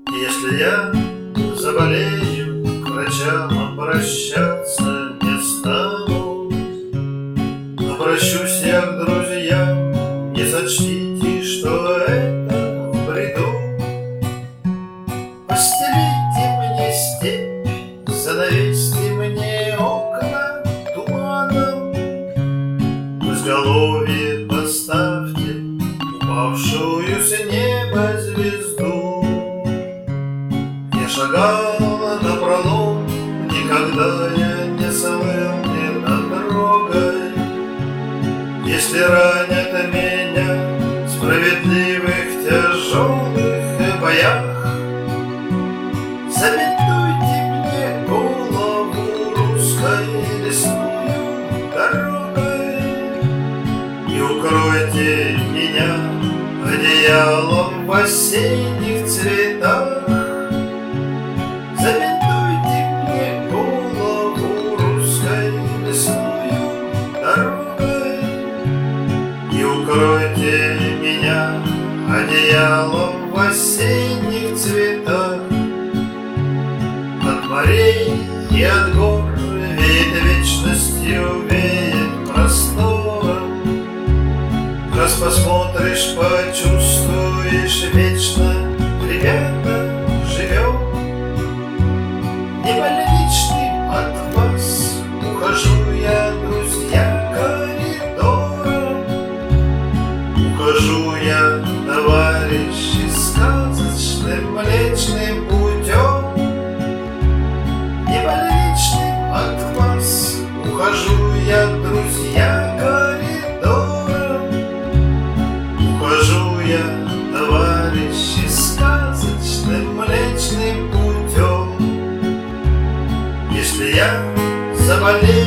Если я заболею, к врачам обращаться не стану. Обращусь я к друзьям, не сочтите, что это в бреду. Постелите мне степь, занавесьте мне окна туманом, в изголовье поставьте упавшую с неба звезду. Я шагал напролом, никогда я не слыл ни над дорогой. Если ранят меня в справедливых тяжелых боях, забинтуйте мне голову русской лесную дорогой и укройте меня одеялом в осенних цветах. Забинтуйте мне голову русской лесную дорогой и укройте меня одеялом в осенних цветах. От морей и от гор веет вечностью, веет простором. Раз посмотришь, почувствуешь, вечно, ребята, живем. Не больничным от вас ухожу я, друзья, коридором. Ухожу я, товарищи, сказочным млечным путем. Не больничным от вас ухожу я, друзья, коридором. Ухожу я, товарищи, сказочным млечным путем. Если я заболею,